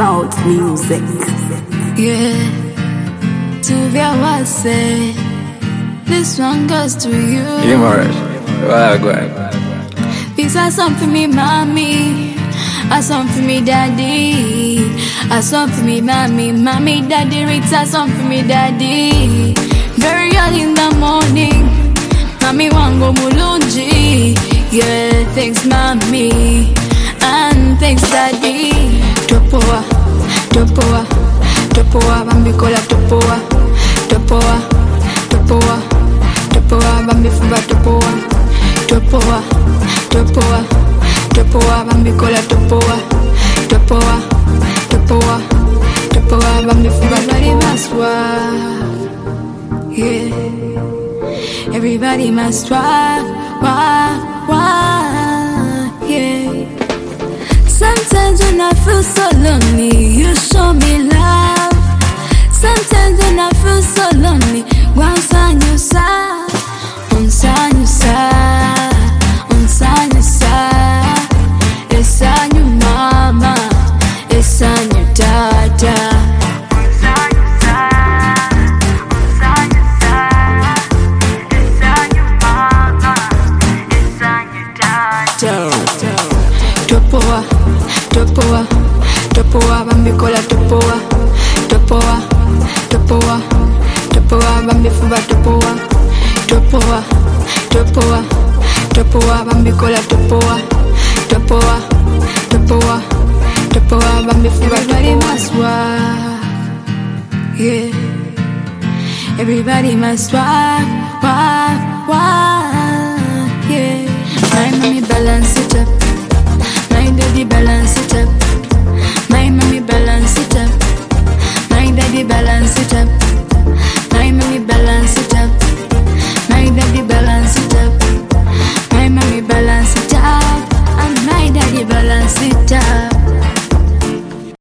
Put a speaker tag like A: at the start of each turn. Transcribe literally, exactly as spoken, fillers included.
A: Route Music.
B: Yeah, Tuvia was say this one goes to you.
C: You alright? Well, go ahead.
B: This is song for me, mommy. A song for me, daddy. A song for me, mommy. Mommy, daddy. It's a song for me, daddy. Very early in the morning, mommy wango mulunji. Yeah, thanks, mommy. And thanks, daddy. Topoa, topoa, topoa, bambi kola topoa, topoa, topoa, topoa, bambi fuba topoa, topoa, topoa, topoa, bambi kola topoa, topoa, topoa, topoa, bambi fuba topoa. Everybody must work, yeah. Everybody must work, work, work, yeah. Sometimes when I feel so lonely, you show me love. Sometimes when I feel so lonely, wansanyusa, unsanyusa, unsanyusa. Esanyu mama, esanyu dada. Unsanyusa, unsanyusa. Esanyu mama, esanyu dada. Topoa, topoa, topoa, bambi kola topoa, topoa, topoa, topoa, bambi fuba topoa, topoa, topoa, topoa, bambi kola topoa, topoa, topoa, topoa, bambi fuba. Everybody must work, yeah. Everybody must work, work, work, yeah. My mommy balance it up. My daddy balance it up. My mommy balance it up. My daddy balance it up. My mommy balance it up. My daddy balance it up.